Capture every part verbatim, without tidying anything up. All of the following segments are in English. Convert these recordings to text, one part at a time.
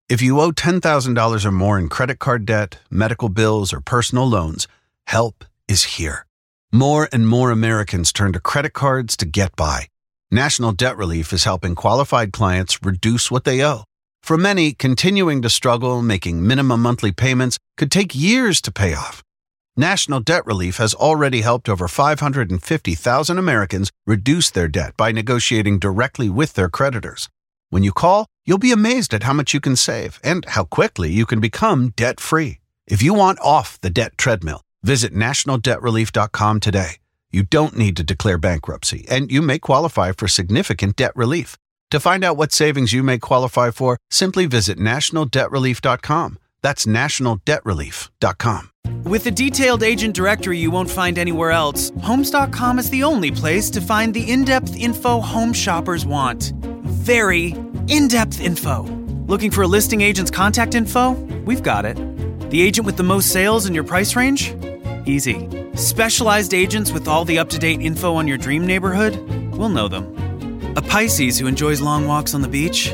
If you owe ten thousand dollars or more in credit card debt, medical bills, or personal loans, help is here. More and more Americans turn to credit cards to get by. National Debt Relief is helping qualified clients reduce what they owe. For many, continuing to struggle making minimum monthly payments could take years to pay off. National Debt Relief has already helped over five hundred fifty thousand Americans reduce their debt by negotiating directly with their creditors. When you call, you'll be amazed at how much you can save and how quickly you can become debt-free. If you want off the debt treadmill, visit national debt relief dot com today. You don't need to declare bankruptcy, and you may qualify for significant debt relief. To find out what savings you may qualify for, simply visit national debt relief dot com. That's national debt relief dot com. With a detailed agent directory you won't find anywhere else, Homes dot com is the only place to find the in-depth info home shoppers want. Very in-depth info. Looking for a listing agent's contact info? We've got it. The agent with the most sales in your price range? Easy. Specialized agents with all the up-to-date info on your dream neighborhood? We'll know them. A Pisces who enjoys long walks on the beach?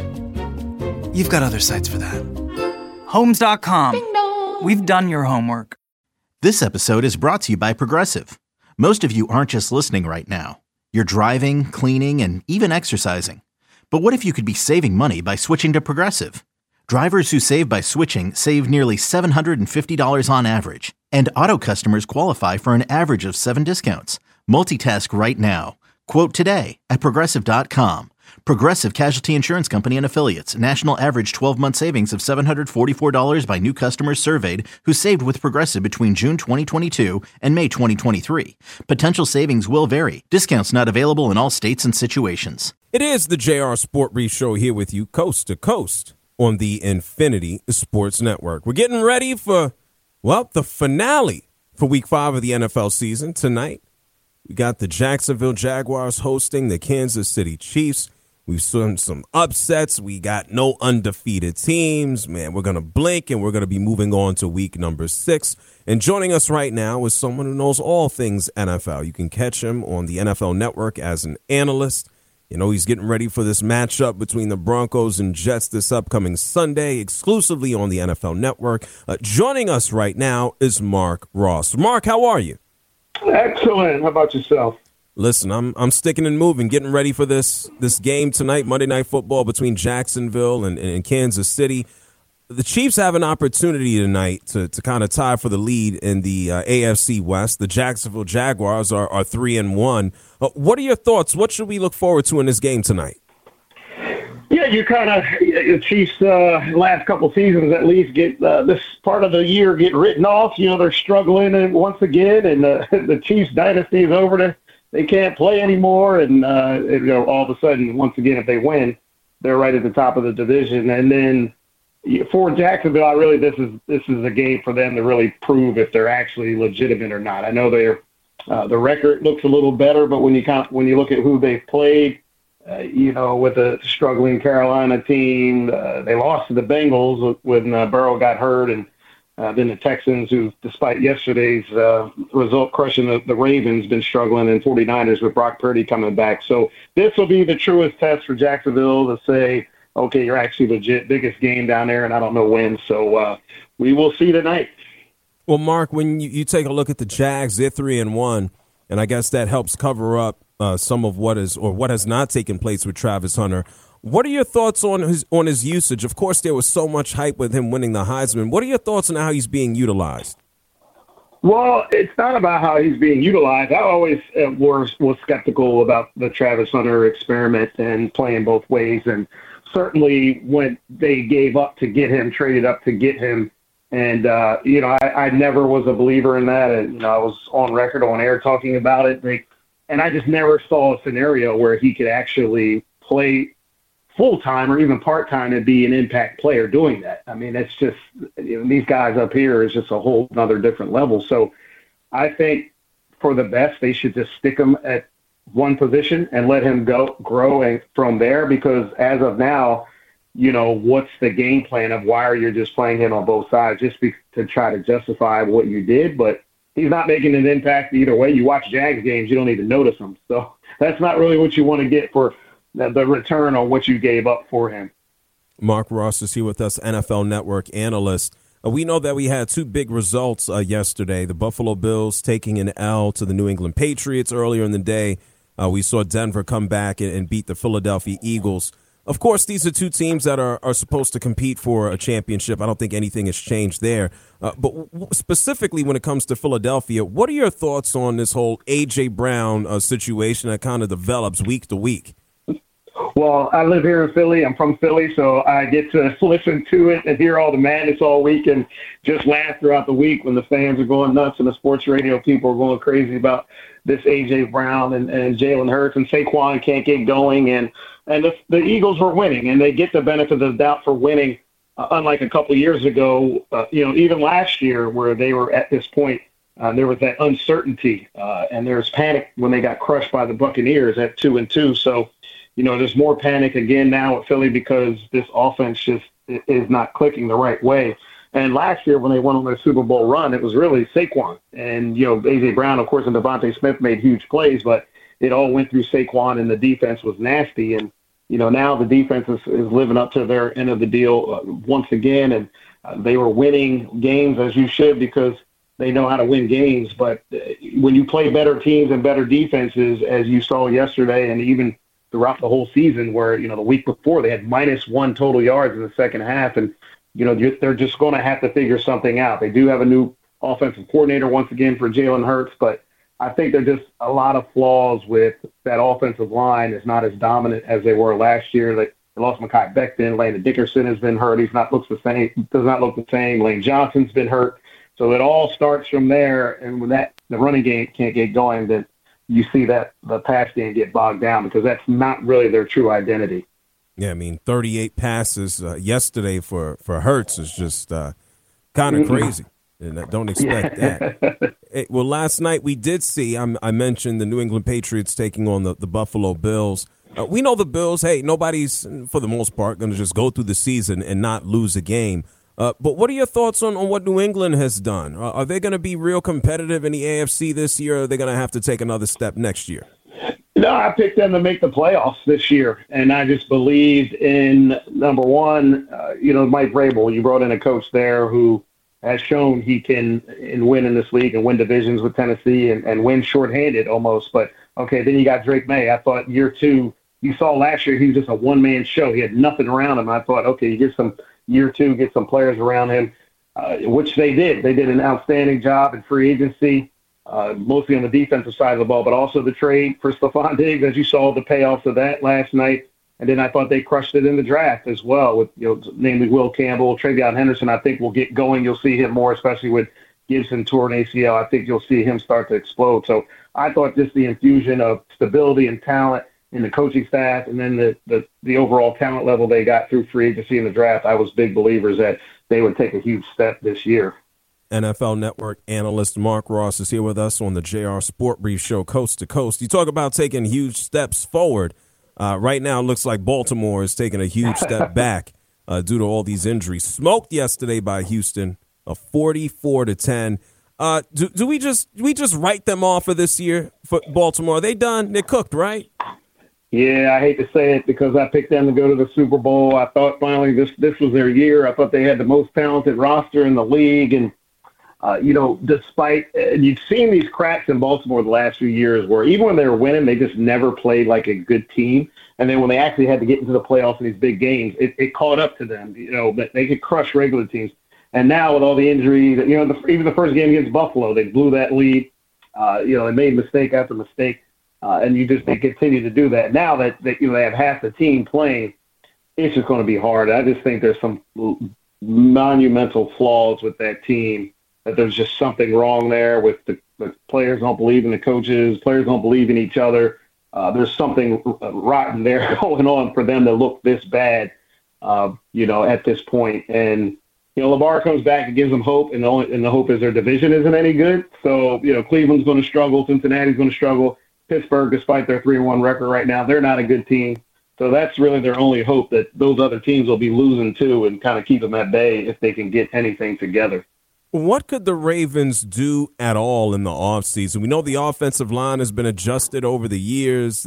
You've got other sites for that. Homes dot com. We've done your homework. This episode is brought to you by Progressive. Most of you aren't just listening right now. You're driving, cleaning, and even exercising. But what if you could be saving money by switching to Progressive? Drivers who save by switching save nearly seven hundred fifty dollars on average. And auto customers qualify for an average of seven discounts. Multitask right now. Quote today at progressive dot com. Progressive Casualty Insurance Company and Affiliates. National average twelve-month savings of seven hundred forty-four dollars by new customers surveyed who saved with Progressive between June twenty twenty-two and May twenty twenty-three. Potential savings will vary. Discounts not available in all states and situations. It is the J R Sport Brief Show here with you coast to coast on the Infinity Sports Network. We're getting ready for, well, the finale for week five of the N F L season tonight. We got the Jacksonville Jaguars hosting the Kansas City Chiefs. We've seen some upsets. We got no undefeated teams. Man, we're going to blink and we're going to be moving on to week number six. And joining us right now is someone who knows all things N F L. You can catch him on the N F L Network as an analyst. You know, he's getting ready for this matchup between the Broncos and Jets this upcoming Sunday, exclusively on the N F L Network. Uh, joining us right now is Mark Ross. Mark, how are you? Excellent. How about yourself? Listen, I'm I'm sticking and moving, getting ready for this this game tonight, Monday Night Football between Jacksonville and, and Kansas City. The Chiefs have an opportunity tonight to, to kind of tie for the lead in the uh, A F C West. The Jacksonville Jaguars are, are three and one. Uh, what are your thoughts? What should we look forward to in this game tonight? Yeah, you kind of the Chiefs uh, last couple seasons at least get uh, this part of the year get written off. You know they're struggling and once again, and uh, the Chiefs dynasty is over. To, they can't play anymore, and uh, you know all of a sudden, once again, if they win, they're right at the top of the division. And then for Jacksonville, I really this is this is a game for them to really prove if they're actually legitimate or not. I know they're uh, the record looks a little better, but when you count, when you look at who they've played. Uh, you know, with a struggling Carolina team, uh, they lost to the Bengals when uh, Burrow got hurt, and uh, then the Texans, who, despite yesterday's uh, result crushing the, the Ravens, been struggling, and 49ers with Brock Purdy coming back. So this will be the truest test for Jacksonville to say, okay, you're actually legit, biggest game down there, and I don't know when. So uh, we will see tonight. Well, Mark, when you, you take a look at the Jags, they're three and one, and I guess that helps cover up Uh, some of what is or what has not taken place with Travis Hunter. What are your thoughts on his on his usage? Of course, there was so much hype with him winning the Heisman. What are your thoughts on how he's being utilized? Well, it's not about how he's being utilized. I always uh, was was skeptical about the Travis Hunter experiment and playing both ways. And certainly when they gave up to get him, traded up to get him, and uh, you know, I, I never was a believer in that. And you know, I was on record on air talking about it. They, And I just never saw a scenario where he could actually play full-time or even part-time and be an impact player doing that. I mean, it's just you know, these guys up here is just a whole other different level. So I think for the best, they should just stick him at one position and let him go grow and from there, because as of now, you know, what's the game plan of why are you just playing him on both sides just be, to try to justify what you did, but he's not making an impact either way. You watch Jags games, you don't even notice him. So that's not really what you want to get for the, the return on what you gave up for him. Mark Ross is here with us, N F L Network analyst. Uh, we know that we had two big results uh, yesterday. The Buffalo Bills taking an L to the New England Patriots earlier in the day. Uh, we saw Denver come back and, and beat the Philadelphia Eagles. Of course, these are two teams that are, are supposed to compete for a championship. I don't think anything has changed there. Uh, but w- specifically when it comes to Philadelphia, what are your thoughts on this whole A J. Brown uh, situation that kind of develops week to week? Well, I live here in Philly. I'm from Philly, so I get to listen to it and hear all the madness all week and just laugh throughout the week when the fans are going nuts and the sports radio people are going crazy about this A J. Brown and, and Jalen Hurts, and Saquon can't get going. And, and the, the Eagles were winning, and they get the benefit of the doubt for winning, uh, unlike a couple of years ago, uh, you know, even last year where they were at this point. Uh, there was that uncertainty, uh, and there was panic when they got crushed by the Buccaneers at two and two. So, you know, there's more panic again now at Philly because this offense just is not clicking the right way. And last year when they went on their Super Bowl run, it was really Saquon. And, you know, A J. Brown, of course, and Devontae Smith made huge plays, but it all went through Saquon, and the defense was nasty. And, you know, now the defense is, is living up to their end of the deal uh, once again. And uh, they were winning games as you should because they know how to win games. But uh, when you play better teams and better defenses, as you saw yesterday and even throughout the whole season where, you know, the week before they had minus one total yards in the second half. And, you know, they're just going to have to figure something out. They do have a new offensive coordinator once again for Jalen Hurts, but I think there are just a lot of flaws with that offensive line. Is not as dominant as they were last year. They lost Mekhi Becton. Landon Dickerson has been hurt. He's not looks the same, does not look the same. Lane Johnson's been hurt. So it all starts from there. And when that the running game can't get going, then you see that the pass game get bogged down because that's not really their true identity. Yeah, I mean, thirty-eight passes uh, yesterday for, for Hurts is just uh, kind of crazy, and I don't expect yeah. that. It, well, last night we did see, I, I mentioned the New England Patriots taking on the, the Buffalo Bills. Uh, we know the Bills, hey, nobody's, for the most part, going to just go through the season and not lose a game. Uh, but what are your thoughts on, on what New England has done? Uh, are they going to be real competitive in the A F C this year, or are they going to have to take another step next year? No, I picked them to make the playoffs this year, and I just believed in, number one, uh, you know, Mike Vrabel. You brought in a coach there who has shown he can and win in this league and win divisions with Tennessee and, and win shorthanded almost. But, okay, then you got Drake May. I thought year two, you saw last year he was just a one-man show. He had nothing around him. I thought, okay, you get some – year two, get some players around him, uh, which they did. They did an outstanding job in free agency, uh, mostly on the defensive side of the ball, but also the trade for Stephon Diggs, as you saw the payoffs of that last night. And then I thought they crushed it in the draft as well, with, you know, namely Will Campbell, Travion Henderson. I think will get going. You'll see him more, especially with Gibson torn A C L. I think you'll see him start to explode. So I thought just the infusion of stability and talent in the coaching staff, and then the, the, the overall talent level they got through free agency in the draft, I was big believers that they would take a huge step this year. N F L Network analyst Mark Ross is here with us on the J R Sport Brief Show, Coast to Coast. You talk about taking huge steps forward. Uh, right now, it looks like Baltimore is taking a huge step back uh, due to all these injuries. Smoked yesterday by Houston, a forty-four to ten. Uh, do, do we just do we just write them off for this year for Baltimore? Are they done? They're cooked, right? Yeah, I hate to say it because I picked them to go to the Super Bowl. I thought finally this this was their year. I thought they had the most talented roster in the league. And, uh, you know, despite – and you've seen these cracks in Baltimore the last few years where even when they were winning, they just never played like a good team. And then when they actually had to get into the playoffs in these big games, it, it caught up to them. You know, but they could crush regular teams. And now with all the injuries, you know, the, even the first game against Buffalo, they blew that lead. Uh, you know, they made mistake after mistake. Uh, and you just they continue to do that. Now that, that you know they have half the team playing, it's just going to be hard. I just think there's some monumental flaws with that team. That there's just something wrong there with the, the players don't believe in the coaches. Players don't believe in each other. Uh, there's something rotten there going on for them to look this bad, uh, you know, at this point. And you know, LeVar comes back and gives them hope, and the, only, and the hope is their division isn't any good. So you know, Cleveland's going to struggle. Cincinnati's going to struggle. Pittsburgh, despite their three and one record right now, they're not a good team. So that's really their only hope, that those other teams will be losing too and kind of keep them at bay if they can get anything together. What could the Ravens do at all in the offseason? We know the offensive line has been adjusted over the years. They've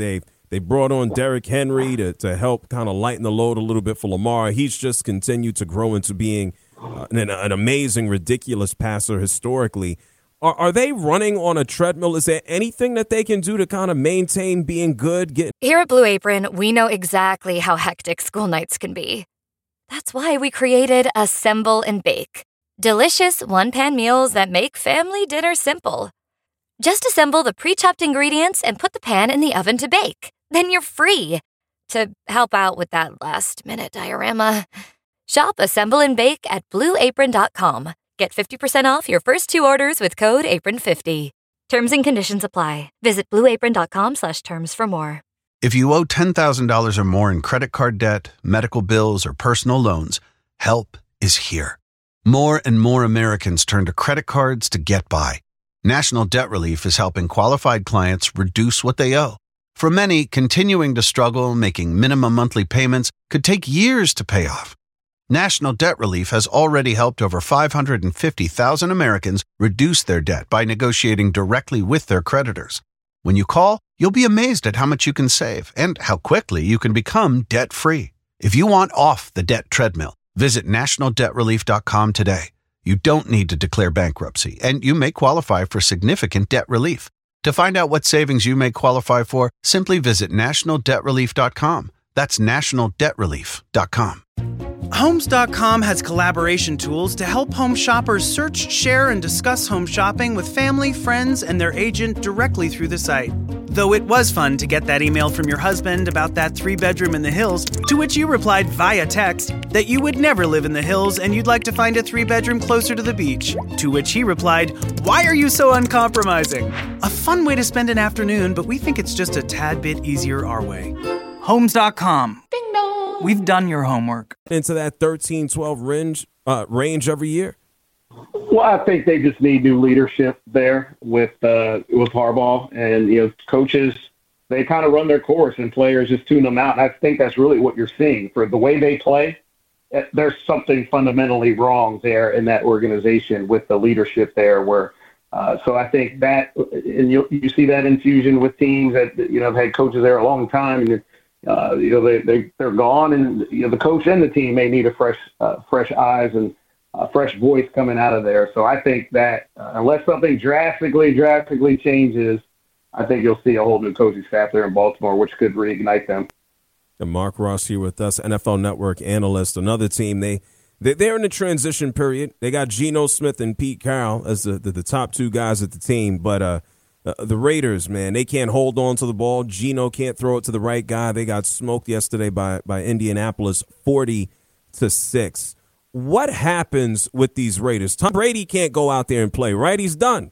They brought on Derrick Henry to, to help kind of lighten the load a little bit for Lamar. He's just continued to grow into being uh, an, an amazing, ridiculous passer historically. Are, are they running on a treadmill? Is there anything that they can do to kind of maintain being good? Get- Here at Blue Apron, we know exactly how hectic school nights can be. That's why we created Assemble and Bake. Delicious one-pan meals that make family dinner simple. Just assemble the pre-chopped ingredients and put the pan in the oven to bake. Then you're free to help out with that last-minute diorama. Shop Assemble and Bake at blue apron dot com. Get fifty percent off your first two orders with code apron fifty. Terms and conditions apply. Visit blue apron dot com slash terms for more. If you owe ten thousand dollars or more in credit card debt, medical bills, or personal loans, help is here. More and more Americans turn to credit cards to get by. National Debt Relief is helping qualified clients reduce what they owe. For many, continuing to struggle making minimum monthly payments could take years to pay off. National Debt Relief has already helped over five hundred fifty thousand Americans reduce their debt by negotiating directly with their creditors. When you call, you'll be amazed at how much you can save and how quickly you can become debt-free. If you want off the debt treadmill, visit national debt relief dot com today. You don't need to declare bankruptcy, and you may qualify for significant debt relief. To find out what savings you may qualify for, simply visit national debt relief dot com. That's national debt relief dot com. Homes dot com has collaboration tools to help home shoppers search, share, and discuss home shopping with family, friends, and their agent directly through the site. Though it was fun to get that email from your husband about that three-bedroom in the hills, to which you replied via text that you would never live in the hills and you'd like to find a three-bedroom closer to the beach, to which he replied, "Why are you so uncompromising?" A fun way to spend an afternoon, but we think it's just a tad bit easier our way. Homes dot com. Ding dong. We've done your homework. Into that thirteen twelve range, uh, range every year? Well, I think they just need new leadership there with uh, with Harbaugh, and you know, coaches, they kind of run their course and players just tune them out. And I think that's really what you're seeing for the way they play. There's something fundamentally wrong there in that organization with the leadership there. Where uh, so I think that, and you you see that infusion with teams that you know have had coaches there a long time, and uh, you know they they they're gone, and you know the coach and the team may need a fresh uh, fresh eyes and a fresh voice coming out of there. So I think that uh, unless something drastically, drastically changes, I think you'll see a whole new coaching staff there in Baltimore, which could reignite them. And Mark Ross here with us, N F L Network analyst. Another team, they, they, they're in the transition period. They got Geno Smith and Pete Carroll as the, the, the top two guys at the team. But uh, uh, the Raiders, man, they can't hold on to the ball. Geno can't throw it to the right guy. They got smoked yesterday by, by Indianapolis, forty to six. What happens with these Raiders? Tom Brady can't go out there and play, right? He's done.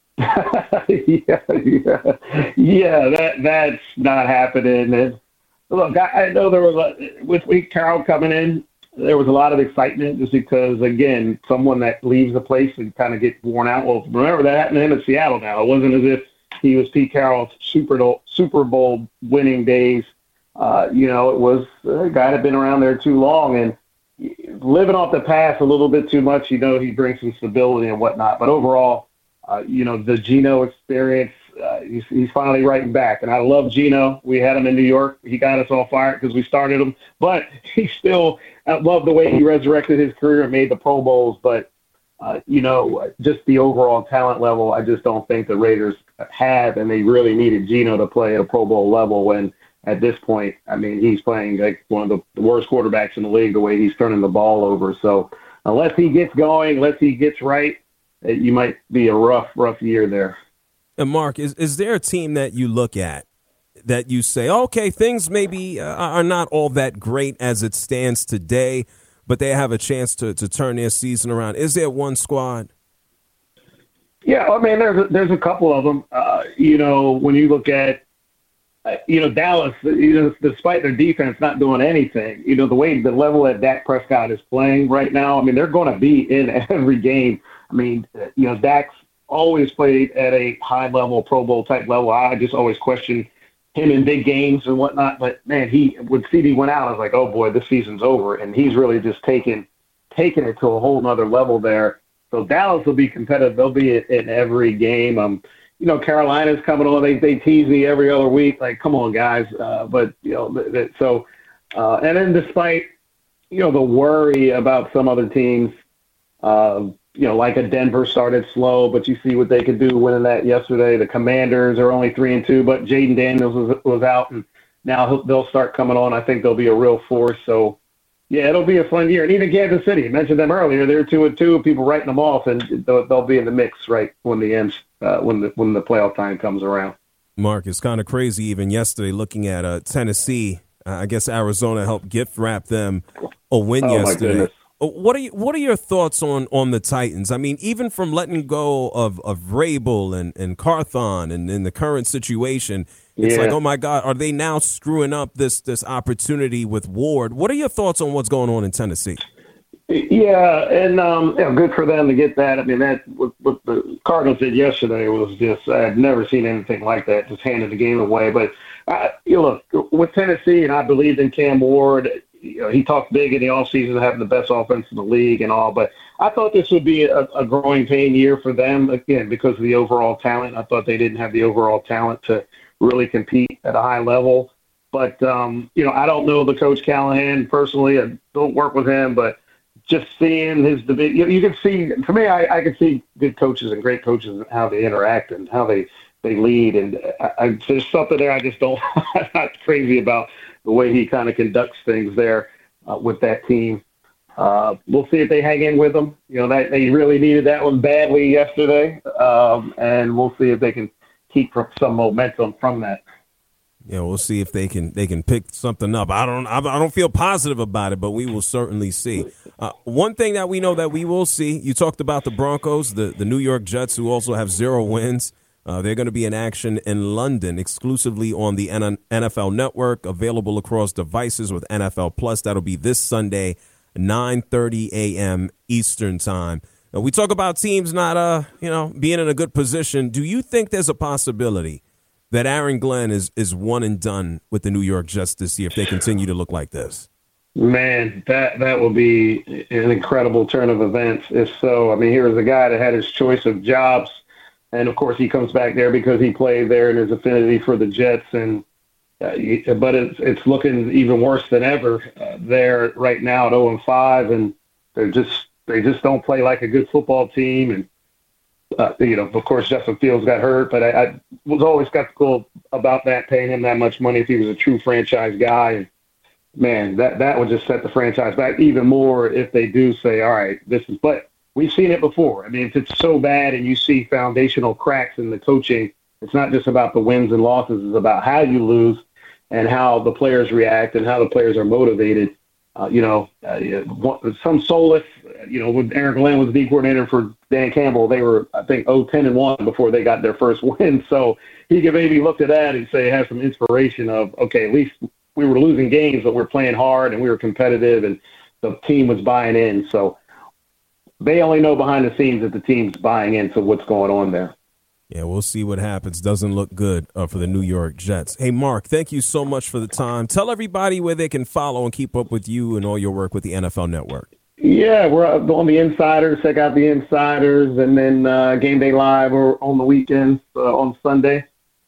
yeah, yeah, yeah. That that's not happening. And look, I, I know there was a, with Pete Carroll coming in, there was a lot of excitement just because, again, someone that leaves the place and kind of gets worn out. Well, remember that happened to him in Seattle. Now it wasn't as if he was Pete Carroll's Super Bowl Super Bowl winning days. Uh, you know, it was a guy that had been around there too long and living off the past a little bit too much. You know, he brings some stability and whatnot. But overall, uh, you know, the Geno experience, uh, he's, he's finally writing back. And I love Geno. We had him in New York. He got us all fired because we started him. But he still, I love the way he resurrected his career and made the Pro Bowls. But, uh, you know, just the overall talent level, I just don't think the Raiders have. And they really needed Geno to play at a Pro Bowl level when, at this point, I mean, he's playing like one of the worst quarterbacks in the league, the way he's turning the ball over. So unless he gets going, unless he gets right, you might be a rough, rough year there. And Mark, is, is there a team that you look at that you say, okay, things maybe uh, are not all that great as it stands today, but they have a chance to, to turn their season around? Is there one squad? Yeah, I mean, there's a, there's a couple of them. Uh, you know, when you look at, Uh, you know, Dallas, you know, despite their defense not doing anything, you know, the way the level that Dak Prescott is playing right now, I mean, they're going to be in every game. I mean, you know, Dak's always played at a high level, Pro Bowl type level. I just always question him in big games and whatnot. But, man, he when C D went out, I was like, oh, boy, this season's over. And he's really just taken, taken it to a whole nother level there. So Dallas will be competitive. They'll be in every game. Um, you know, Carolina's coming on. They they tease me every other week. Like, come on, guys. Uh, but, you know, th- th- so, uh, and then despite, you know, the worry about some other teams, uh, you know, like a Denver started slow, but you see what they could do winning that yesterday. The Commanders are only three and two, but Jaden Daniels was, was out, and now he'll, they'll start coming on. I think they'll be a real force. So, yeah, it'll be a fun year. And even Kansas City, you mentioned them earlier. They're two and two. People writing them off, and they'll, they'll be in the mix right when the ends, uh, when the when the playoff time comes around. Mark, it's kind of crazy. Even yesterday, looking at uh, Tennessee, uh, I guess Arizona helped gift wrap them a win oh, yesterday. My goodness. What are you, what are your thoughts on, on the Titans? I mean, even from letting go of, of Vrabel and, and Carthon and in the current situation, it's yeah. like, oh my God, are they now screwing up this this opportunity with Ward? What are your thoughts on what's going on in Tennessee? Yeah, and um, you know, good for them to get that. I mean, that what, what the Cardinals did yesterday was just, I've never seen anything like that, just handing the game away. But uh, you know, look, with Tennessee, and I believed in Cam Ward. You know, he talked big in the offseason of having the best offense in the league and all, but I thought this would be a, a growing pain year for them, again, because of the overall talent. I thought they didn't have the overall talent to really compete at a high level. But, um, you know, I don't know the Coach Callahan personally. I don't work with him, but just seeing his debate, you, you can see, for me, I, I can see good coaches and great coaches and how they interact and how they, they lead. And I, I, there's something there I just don't, I'm not crazy about the way he kind of conducts things there uh, with that team. Uh, we'll see if they hang in with them. You know, that they really needed that one badly yesterday, um, and we'll see if they can keep some momentum from that. Yeah, we'll see if they can they can pick something up. I don't I don't feel positive about it, but we will certainly see. Uh, one thing that we know that we will see, you talked about the Broncos, the, the New York Jets, who also have zero wins. Uh, they're going to be in action in London exclusively on the N F L Network, available across devices with N F L Plus. That'll be this Sunday, nine thirty a.m. Eastern Time. Now, we talk about teams not, uh, you know, being in a good position. Do you think there's a possibility that Aaron Glenn is is one and done with the New York Jets this year if they continue to look like this? Man, that that will be an incredible turn of events. If so, I mean, here is a guy that had his choice of jobs. And, of course, he comes back there because he played there and his affinity for the Jets. And uh, But it's it's looking even worse than ever uh, there right now at oh and five. And they're just, they just don't play like a good football team. And, uh, you know, of course, Justin Fields got hurt. But I, I was always skeptical about that, paying him that much money if he was a true franchise guy. And, man, that, that would just set the franchise back even more if they do say, all right, this is – but – we've seen it before. I mean, if it's so bad and you see foundational cracks in the coaching, it's not just about the wins and losses. It's about how you lose and how the players react and how the players are motivated. Uh, you know, uh, some solace, you know, when Aaron Glenn was the D coordinator for Dan Campbell, they were, I think, oh ten and one before they got their first win. So he could maybe look at that and say, have some inspiration of, okay, at least we were losing games, but we're playing hard and we were competitive and the team was buying in. So, they only know behind the scenes that the team's buying into what's going on there. Yeah, we'll see what happens. Doesn't look good uh, for the New York Jets. Hey, Mark, thank you so much for the time. Tell everybody where they can follow and keep up with you and all your work with the N F L Network. Yeah, we're on the Insiders. Check out the Insiders. And then uh, Game Day Live or on the weekends uh, on Sunday.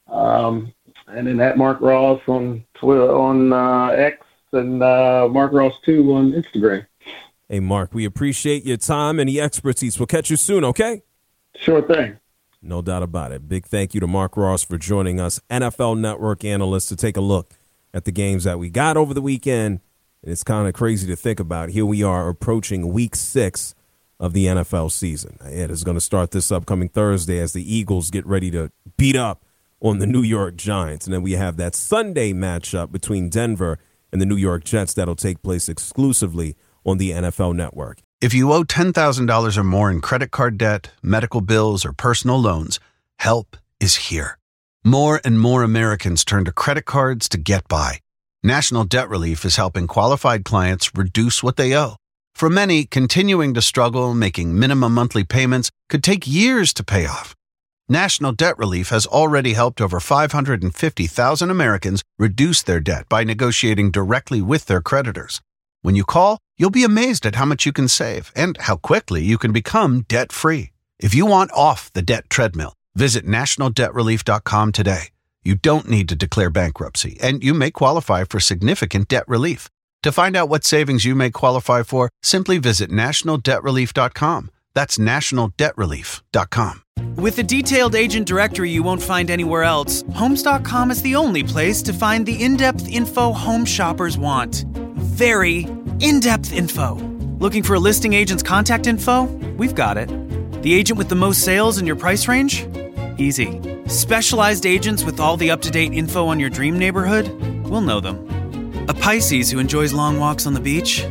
Um, and then at Mark Ross on Twitter, on uh, X, and uh, Mark Ross two on Instagram. Hey, Mark, we appreciate your time and the expertise. We'll catch you soon, okay? Sure thing. No doubt about it. Big thank you to Mark Ross for joining us, N F L Network analyst, to take a look at the games that we got over the weekend. And it's kind of crazy to think about. Here we are approaching week six of the N F L season. It is going to start this upcoming Thursday as the Eagles get ready to beat up on the New York Giants. And then we have that Sunday matchup between Denver and the New York Jets that'll take place exclusively on the N F L Network. If you owe ten thousand dollars or more in credit card debt, medical bills, or personal loans, help is here. More and more Americans turn to credit cards to get by. National Debt Relief is helping qualified clients reduce what they owe. For many, continuing to struggle making minimum monthly payments could take years to pay off. National Debt Relief has already helped over five hundred fifty thousand Americans reduce their debt by negotiating directly with their creditors. When you call, you'll be amazed at how much you can save and how quickly you can become debt-free. If you want off the debt treadmill, Visit national debt relief dot com today. You don't need to declare bankruptcy, and you may qualify for significant debt relief. To find out what savings you may qualify for, simply visit national debt relief dot com. That's national debt relief dot com. With a detailed agent directory you won't find anywhere else, Homes dot com is the only place to find the in-depth info home shoppers want. Very in-depth info. Looking for a listing agent's contact info? We've got it. The agent with the most sales in your price range? Easy. Specialized agents with all the up-to-date info on your dream neighborhood? We'll know them. A Pisces who enjoys long walks on the beach?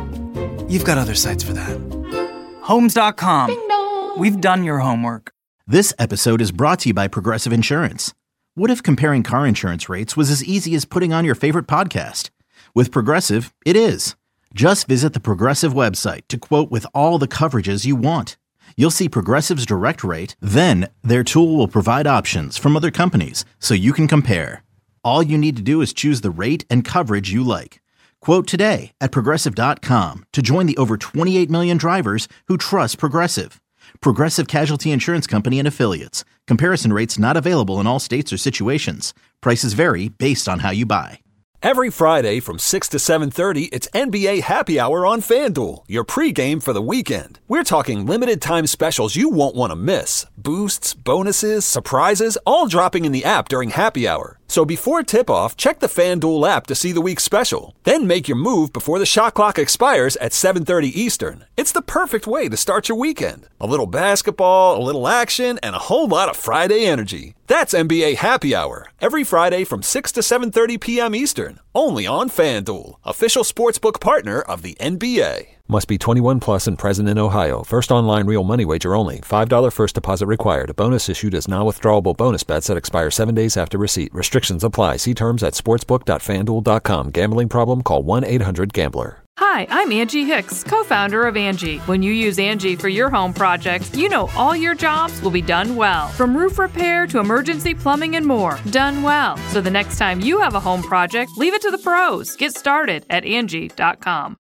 You've got other sites for that. Homes dot com. We've done your homework. This episode is brought to you by Progressive Insurance. What if comparing car insurance rates was as easy as putting on your favorite podcast? With Progressive, it is. Just visit the Progressive website to quote with all the coverages you want. You'll see Progressive's direct rate, then their tool will provide options from other companies so you can compare. All you need to do is choose the rate and coverage you like. Quote today at progressive dot com to join the over twenty-eight million drivers who trust Progressive. Progressive Casualty Insurance Company and Affiliates. Comparison rates not available in all states or situations. Prices vary based on how you buy. Every Friday from six to seven thirty, it's N B A Happy Hour on FanDuel, your pregame for the weekend. We're talking limited time specials you won't want to miss. Boosts, bonuses, surprises, all dropping in the app during Happy Hour. So before tip-off, check the FanDuel app to see the week's special. Then make your move before the shot clock expires at seven thirty Eastern. It's the perfect way to start your weekend. A little basketball, a little action, and a whole lot of Friday energy. That's N B A Happy Hour, every Friday from six to seven thirty p.m. Eastern, only on FanDuel, official sportsbook partner of the N B A. Must be twenty-one plus and present in Ohio. First online real money wager only. five dollars first deposit required. A bonus issued as non-withdrawable bonus bets that expire seven days after receipt. Restrictions apply. See terms at sportsbook dot fan duel dot com. Gambling problem? Call one eight hundred gambler. Hi, I'm Angie Hicks, co-founder of Angie. When you use Angie for your home projects, you know all your jobs will be done well. From roof repair to emergency plumbing and more. Done well. So the next time you have a home project, leave it to the pros. Get started at Angie dot com.